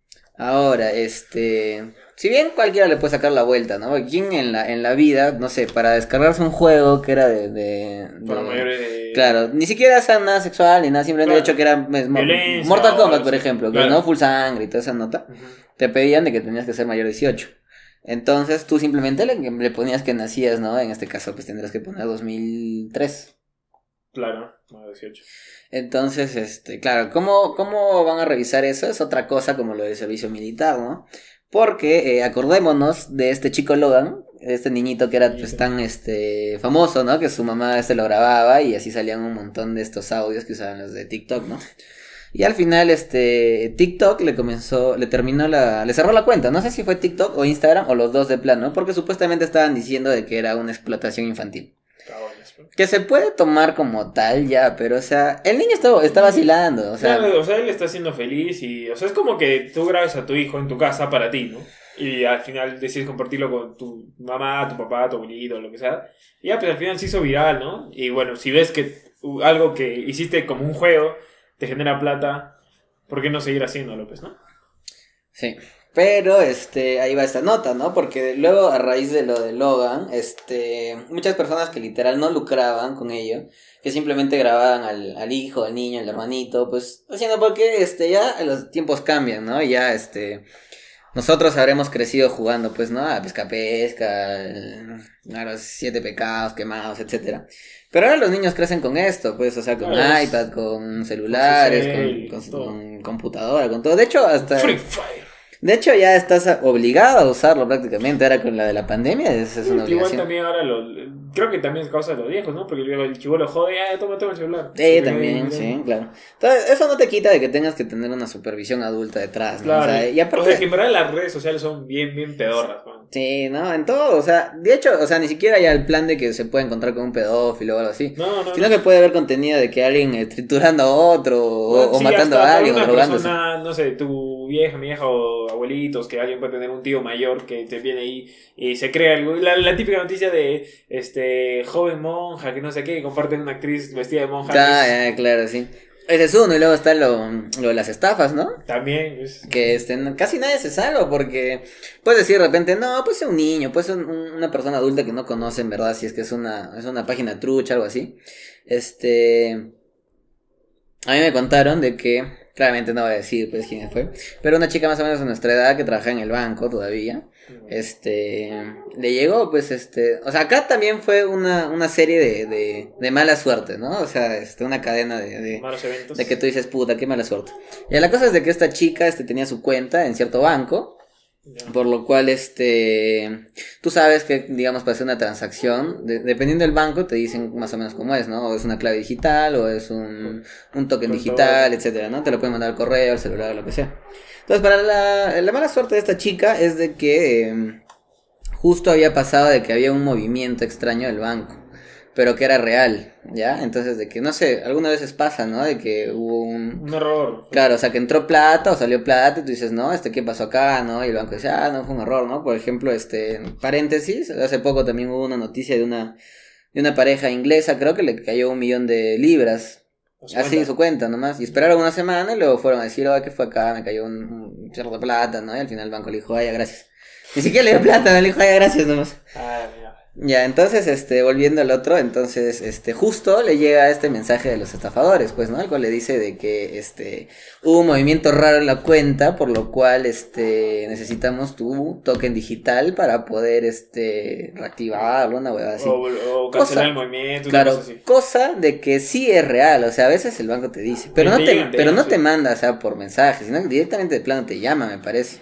Ahora, este... Si bien cualquiera le puede sacar la vuelta, ¿no? ¿Quién en la, en la vida, no sé, para descargarse un juego que era de... de, Para de- mayores de... Claro, ni siquiera sea nada sexual ni nada, simplemente Claro. de hecho que era es, mo- Violencia Mortal o Kombat, algo por así. ejemplo, que Claro. no full sangre y toda esa nota, Ujú. te pedían de que tenías que ser mayor de dieciocho. Entonces tú simplemente le, le ponías que nacías, ¿no? En este caso pues tendrás que poner dos mil tres. Claro, no, dieciocho. Entonces, este, claro, ¿cómo, ¿cómo van a revisar eso? Es otra cosa como lo del servicio militar, ¿no? Porque eh, acordémonos de este chico Logan, este niñito que era pues tan este famoso, ¿no? Que su mamá este lo grababa y así salían un montón de estos audios que usaban los de TikTok, ¿no? Y al final este TikTok le comenzó, le terminó la, le cerró la cuenta, no sé si fue TikTok o Instagram o los dos de plano, porque supuestamente estaban diciendo de que era una explotación infantil. Cagones, pues. Que se puede tomar como tal ya, pero o sea, el niño está, está vacilando, o sea, Claro, o sea, él está siendo feliz y, o sea, es como que tú grabes a tu hijo en tu casa para ti, ¿no? Y al final decides compartirlo con tu mamá, tu papá, tu abuelito, lo que sea. Y ya, pues al final se hizo viral, ¿no? Y bueno, si ves que uh, algo que hiciste como un juego te genera plata, ¿por qué no seguir haciéndolo, pues, no? sí. Pero este, ahí va esta nota, ¿no? Porque luego a raíz de lo de Logan, este, muchas personas que literal no lucraban con ello, que simplemente grababan al, al hijo, al niño, al hermanito, pues haciendo porque este ya los tiempos cambian, ¿no? Y ya este nosotros habremos crecido jugando, pues, ¿no? A pesca pesca, el- a los siete pecados quemados, etcétera. Pero ahora los niños crecen con esto, pues, o sea, con Claro, es- iPad, con celulares, con su cel, con, con, todo. con computadora, con todo. De hecho, hasta... Free Fire. De hecho, ya estás obligado a usarlo prácticamente. Ahora con la de la pandemia, es, es una Igual obligación. también ahora lo, creo que también es causa de los viejos, ¿no? Porque luego el chibolo jode, ah, toma, toma el celular. Sí, Porque también, ahí- sí, claro. Entonces, eso no te quita de que tengas que tener una supervisión adulta detrás, ¿no? Claro, O sea, y aparte... o sea, que en verdad las redes sociales son bien, bien pedorras, man. Sí, no, en todo, o sea, de hecho, o sea, ni siquiera hay el plan de que se pueda encontrar con un pedófilo o algo así. No, no, Sino no. que puede haber contenido de que alguien eh, triturando a otro o, Bueno, o sí, matando hasta a para alguien o una drogándose. persona, no sé, tu vieja, mi vieja o abuelitos, que alguien puede tener un tío mayor que te viene ahí y se crea algo. La, la típica noticia de este joven monja que no sé qué, y comparte una actriz vestida de monja. Ah, que es- ya, claro, sí. Ese es uno, y luego está lo, lo de las estafas, ¿no? También es... Que este, no- casi nadie se salva porque puedes decir de repente, no, pues es un niño, pues es un- una persona adulta que no conoce en verdad si es que es una, es una página trucha, algo así. Este, a mí me contaron de que, claramente no voy a decir pues quién fue, pero una chica más o menos de nuestra edad que trabaja en el banco todavía, este, le llegó pues este, o sea, acá también fue una, una serie de, de, de mala suerte, ¿no? O sea, este, una cadena de... de malos eventos. de que tú dices, puta, qué mala suerte. Y la cosa es de que esta chica este, tenía su cuenta en cierto banco, Ya. por lo cual, este, tú sabes que, digamos, para hacer una transacción, de- dependiendo del banco, te dicen más o menos cómo es, ¿no? O es una clave digital, o es un, un token Con digital, todo. etcétera, ¿no? Te lo pueden mandar al correo, al celular, lo que sea. Entonces, para la, la mala suerte de esta chica es de que eh, justo había pasado de que había un movimiento extraño del banco, pero que era real, ¿ya? Entonces, de que, no sé, algunas veces pasa, ¿no? De que hubo un... Un error. Claro, o sea, que entró plata o salió plata y tú dices, no, este, ¿qué pasó acá? ¿No? Y el banco dice, ah, no, fue un error, ¿no? Por ejemplo, este, en paréntesis, hace poco también hubo una noticia de una, de una pareja inglesa, creo que le cayó un millón de libras, O su así, cuenta. su cuenta nomás, y esperaron una semana y luego fueron a decir, oh, ¿qué fue acá? Me cayó un, un cierto de plata, ¿no? Y al final el banco le dijo, ay, gracias. Ni siquiera le dio plata, le dijo, ay, gracias nomás. Ah, mira. Ya, entonces, este, volviendo al otro, entonces, este, justo le llega este mensaje de los estafadores, pues, ¿no? El cual le dice de que, este, hubo un movimiento raro en la cuenta, por lo cual, este, necesitamos tu token digital para poder, este, reactivarlo, una huevada así. O, o cancelar Cosa- el movimiento. una Claro, cosa así. cosa de que sí es real, o sea, a veces el banco te dice, pero Y no te te, llegan, te pero llegan, no sí. te manda, o sea, por mensaje, sino que directamente de plano te llama, me parece.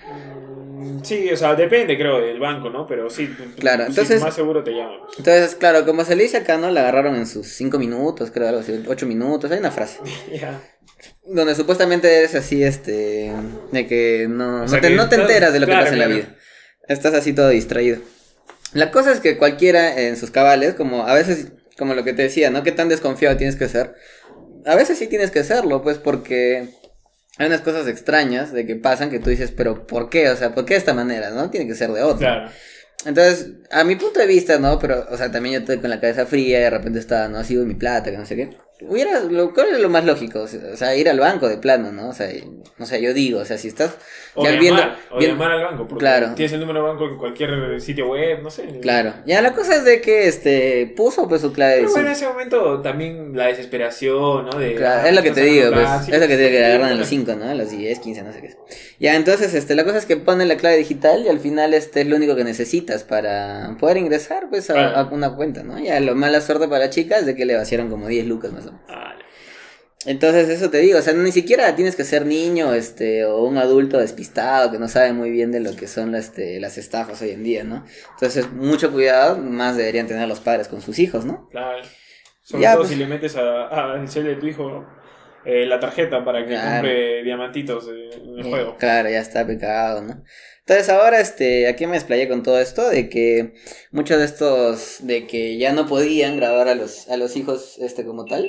Mm, Sí, o sea, depende, creo, del banco, ¿no? Pero sí, Claro, sí, entonces- más seguro te llaman. Pues. Entonces, claro, como se le dice acá, ¿no? La agarraron en sus cinco minutos, creo, algo así, ocho minutos, hay una frase. Ya. donde supuestamente eres así, este, de que no, O sea no, te, que no te estás- enteras de lo que claro, pasa en la claro. vida. Estás así todo distraído. La cosa es que cualquiera en sus cabales, como a veces, como lo que te decía, ¿no? ¿Qué tan desconfiado tienes que ser? A veces sí tienes que serlo, pues, porque hay unas cosas extrañas de que pasan que tú dices, pero ¿por qué? O sea, ¿por qué de esta manera? ¿No? Tiene que ser de otra. Claro. Entonces, a mi punto de vista, ¿no? Pero, o sea, también yo estoy con la cabeza fría y de repente estaba, ¿no? Así, mi plata, que no sé qué. Hubiera, lo, ¿cuál es lo más lógico? O sea, o sea, ir al banco de plano, ¿no? O sea, y- o sea, yo digo, o sea, si estás O ya llamar, viendo, o viendo- llamar al banco, porque Claro. tienes el número de banco en cualquier sitio web, no sé. Claro, ya la cosa es de que, este, puso pues su clave de Pero bueno, su- en ese momento también la desesperación, ¿no? De, Claro, ah, es lo que estás te digo, sacando pues, plata, sí, es lo que te digo que sí, agarran a sí, los cinco, ¿no? A los diez, quince, no sé qué. Ya, entonces, este, la cosa es que ponen la clave digital y al final este es lo único que necesitas para poder ingresar, pues, a, Claro. a una cuenta, ¿no? Ya, lo mala suerte para la chica es de que le vaciaron como diez lucas más o menos. Ah, Entonces, eso te digo, o sea, ni siquiera tienes que ser niño, este, o un adulto despistado que no sabe muy bien de lo que son las, este, las estafas hoy en día, ¿no? Entonces, mucho cuidado, más deberían tener los padres con sus hijos, ¿no? claro. Sobre Ya, todo pues. si le metes a- a- al cel de tu hijo eh, la tarjeta para que Claro. compre diamantitos eh, en el Eh, juego. Claro, ya está pecado, ¿no? Entonces ahora, este, aquí me explayé con todo esto de que muchos de estos, de que ya no podían grabar a los, a los hijos, este, como tal,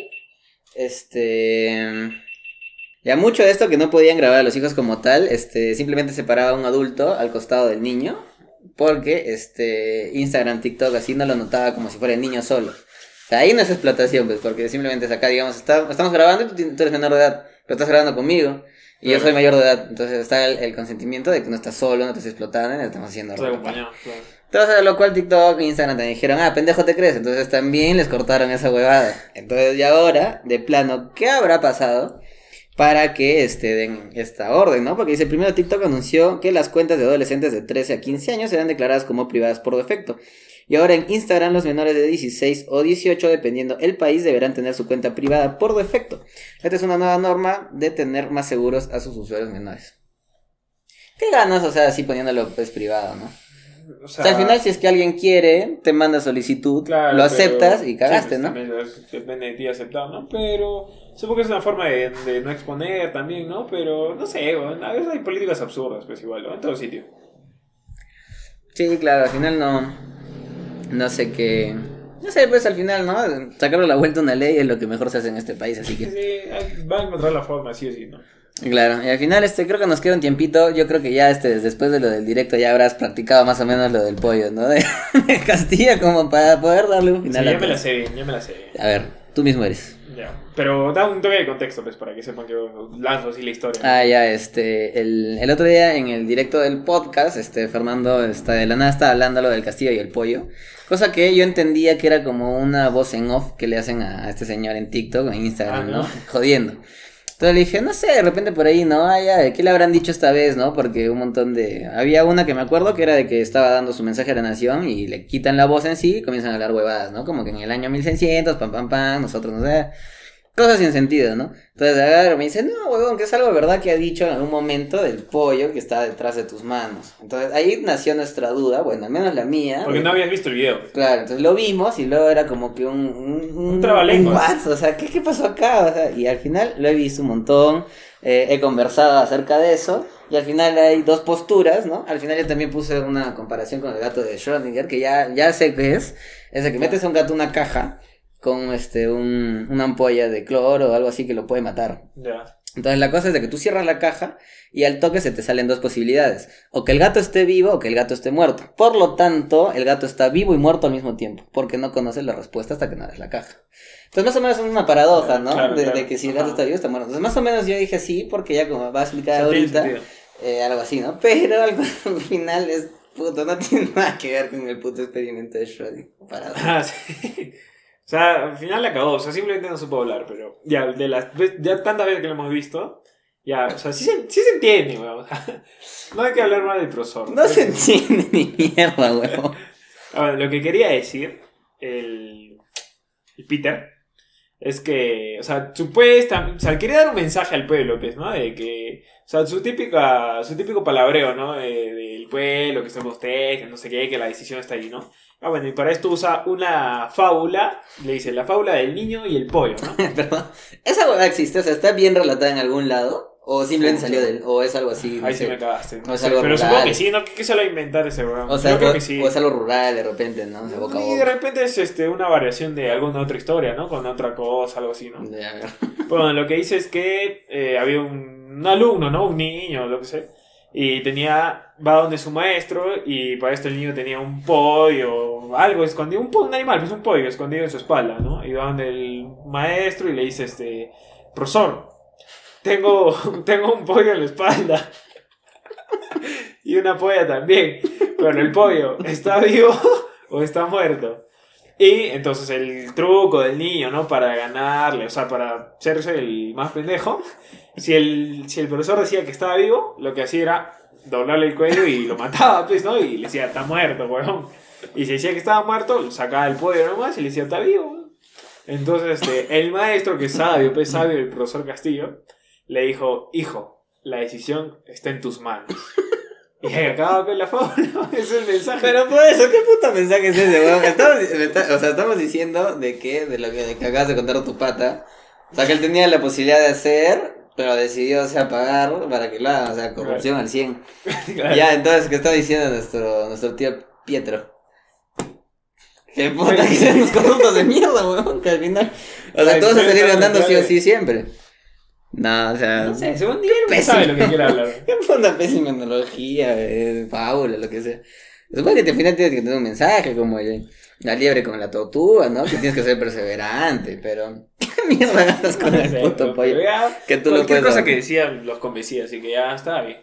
este, ya mucho de esto que no podían grabar a los hijos como tal, este, simplemente se paraba un adulto al costado del niño, porque, este, Instagram, TikTok, así no lo notaba como si fuera el niño solo. O sea, ahí no es explotación, pues, porque simplemente es acá, digamos, está, estamos grabando y tú, ti- tú eres menor de edad, pero estás grabando conmigo. Y yo Claro. soy mayor de edad, entonces está el, el consentimiento de que no estás solo, no te estás explotando, no estamos haciendo Estás algo. acompañado, claro. Entonces, a lo cual TikTok e Instagram también dijeron, ah, pendejo te crees, entonces también les cortaron esa huevada. Entonces, y ahora, de plano, ¿qué habrá pasado para que este, den esta orden, ¿no? Porque dice, primero TikTok anunció que las cuentas de adolescentes de trece a quince años serán declaradas como privadas por defecto. Y ahora en Instagram los menores de dieciséis o dieciocho, dependiendo el país, deberán tener su cuenta privada por defecto. Esta es una nueva norma de tener más seguros a sus usuarios menores. ¿Qué ganas, o sea, así poniéndolo pues privado, ¿no? O O sea, al final si es que alguien quiere, te manda solicitud, claro, lo aceptas pero- y cagaste, sí, pues, ¿no? también es- depende de ti aceptar, ¿no? Pero supongo que es una forma de, de no exponer también, ¿no? Pero no sé, bueno, a veces hay políticas absurdas, pues igual, ¿no? En todo sitio. Sí, claro, al final no... No sé qué... No sé, pues al final, ¿no? Sacarle la vuelta a una ley es lo que mejor se hace en este país, así Sí, que... sí, hay- va a encontrar la forma, sí o sí, ¿no? Claro, y al final este creo que nos queda un tiempito. Yo creo que ya este después de lo del directo ya habrás practicado más o menos lo del pollo, ¿no? De, de Castilla como para poder darle un Sí, final ya a me todo. la sé bien, ya me la sé bien. A ver, tú mismo eres. Ya. Pero da un toque de contexto, pues, para que sepan que yo lanzo así la historia. ¿no? Ah, ya, este, el, el otro día en el directo del podcast, este, Fernando está de la nada estaba hablando lo del castillo y el pollo, cosa que yo entendía que era como una voz en off que le hacen a, a este señor en TikTok o en Instagram, Ah, ¿no? ¿no? Jodiendo. Entonces le dije, no sé, de repente por ahí, ¿no? Ah, ya, ¿qué le habrán dicho esta vez, no? Porque un montón de... Había una que me acuerdo que era de que estaba dando su mensaje a la nación y le quitan la voz en sí y comienzan a hablar huevadas, ¿no? Como que en el año mil seiscientos, pam, pam, pam, nosotros, no sé... Cosas sin sentido, ¿no? Entonces agarro y me dice, no, huevón, que es algo de verdad que ha dicho en algún momento del pollo que está detrás de tus manos. Entonces ahí nació nuestra duda, bueno, al menos la mía. Porque no habías visto el video. Claro, entonces lo vimos y luego era como que un... Un, Un trabalenguas. what, o sea, ¿qué, ¿qué pasó acá? O sea, y al final lo he visto un montón, eh, he conversado acerca de eso y al final hay dos posturas, ¿no? Al final yo también puse una comparación con el gato de Schrödinger, que ya, ya sé qué es, es de que metes a un gato en una caja con este un, una ampolla de cloro o algo así que lo puede matar. Ya. Entonces la cosa es de que tú cierras la caja y al toque se te salen dos posibilidades. O que el gato esté vivo o que el gato esté muerto. Por lo tanto, el gato está vivo y muerto al mismo tiempo. Porque no conoces la respuesta hasta que no abres la caja. Entonces más o menos es una paradoja, ¿no? Claro, de, claro. de que si el gato Ajá. está vivo está muerto. Entonces más o menos yo dije sí, porque ya como va a explicar O sea, tiene ahorita, sentido. eh, algo así, ¿no? Pero al, al final es puto, no tiene nada que ver con el puto experimento de Schrödinger. Paradoja. Ah, sí. O sea, al final la acabó, o sea, simplemente no supo hablar, pero ya de las ve- ya tantas veces que lo hemos visto, ya, o sea, sí se, sí se entiende, weón. No hay que hablar mal del profesor. No se entiende ni mierda, huevón. Ahora, lo que quería decir el, el Peter es que, o sea, supuestamente, o sea, quería dar un mensaje al pueblo, pues, ¿no? De que O sea, su típica, su típico palabreo, ¿no? Eh, del pueblo, que somos ustedes, que no sé qué, que la decisión está ahí, ¿no? Ah, bueno, y para esto usa una fábula, le dice la fábula del niño y el pollo, ¿no? Perdón. ¿Esa hueá existe? O sea, ¿está bien relatada en algún lado? ¿O simplemente salió del, o es algo así? No Ahí sé. sí me cagaste. O es sé, algo pero rural. supongo que sí, ¿no? ¿Qué, qué se lo va a inventar ese weón? O sea, Yo creo o, que sí. o es algo rural de repente, ¿no? O sea, boca a Y de boca. repente es este, una variación de alguna otra historia, ¿no? Con otra cosa, algo así, ¿no? Ya, a ver. Bueno, lo que dice es que eh, había un, un alumno, ¿no? Un niño, lo que sé. Y tenía, va donde su maestro y para esto el niño tenía un pollo, algo escondido, un, po- un animal, pues un pollo escondido en su espalda, ¿no? Y va donde el maestro y le dice, este, profesor, tengo, tengo un pollo en la espalda y una polla también, pero el pollo, ¿está vivo o está muerto? Y entonces el truco del niño, ¿no? Para ganarle, o sea, para hacerse el más pendejo, si el, si el profesor decía que estaba vivo, lo que hacía era doblarle el cuello y lo mataba, pues, ¿no? Y le decía, está muerto, weón. Y si decía que estaba muerto, sacaba el pollo nomás y le decía, está vivo, weón. Entonces, este, el maestro, que es sabio, pues sabio, el profesor Castillo, le dijo, hijo, la decisión está en tus manos. Y ahí acaba con la fábula, ese es el mensaje. Pero por eso, ¿qué puta mensaje es ese, weón? Estamos, o sea, estamos diciendo de que, de lo que, de que acabas de contar a tu pata. O sea, que él tenía la posibilidad de hacer, pero decidió, o sea, pagar para que lo haga, o sea, corrupción al cien. Claro. Ya, entonces, ¿qué está diciendo nuestro, nuestro tío Pietro? Que puta, que sean los corruptos de mierda, weón, que al final, o sea, Ay, todos se pero salieron eso, ganando sí o claro. sí siempre. No, o sea, No sé, según Miguel no pésimo. sabe lo que quiere hablar. Es una pésima analogía, eh, fábula, lo que sea. Supongo que al final tienes que tener un mensaje como el, la liebre con la tortuga, ¿no? Que tienes que ser perseverante, pero ¿qué mierda ganas con el sé, puto pero pollo? ya, Que tú lo cualquier puedes cosa hacer. que decían los convencía, así que ya está bien.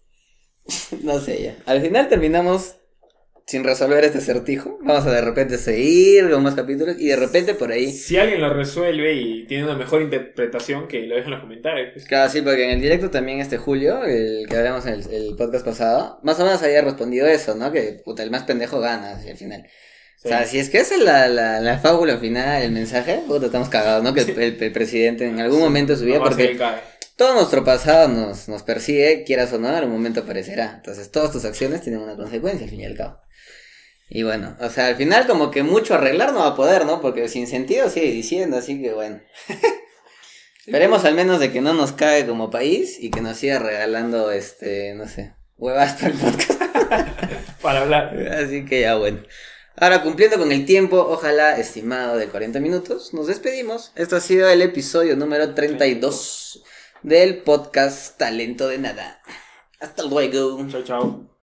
No sé ya. Al final terminamos sin resolver este acertijo. Vamos a de repente seguir con más capítulos y de repente por ahí. Si alguien lo resuelve y tiene una mejor interpretación, que lo deje en los comentarios. Pues. Claro, sí, porque en el directo también este Julio, el que hablamos en el, el podcast pasado, más o menos había respondido eso, ¿no? Que puta, el más pendejo gana así, al final. Sí. O sea, si es que esa es la, la, la fábula final, el mensaje, puta, estamos cagados, ¿no? Que el, el, el presidente en algún momento de su vida, Nomás porque él cae. todo nuestro pasado nos, nos persigue, quieras o no, en algún momento aparecerá. Entonces, todas tus acciones tienen una consecuencia, al fin y al cabo. Y bueno, o sea, al final como que mucho arreglar no va a poder, ¿no? Porque sin sentido sigue diciendo, así que bueno. Esperemos al menos de que no nos cague como país y que nos siga regalando, este, no sé, huevas para el podcast. Para hablar. Así que ya bueno. Ahora, cumpliendo con el tiempo, ojalá estimado de cuarenta minutos, nos despedimos. Esto ha sido el episodio número treinta y dos del podcast Talento de Nada. Hasta luego. Chao, chao.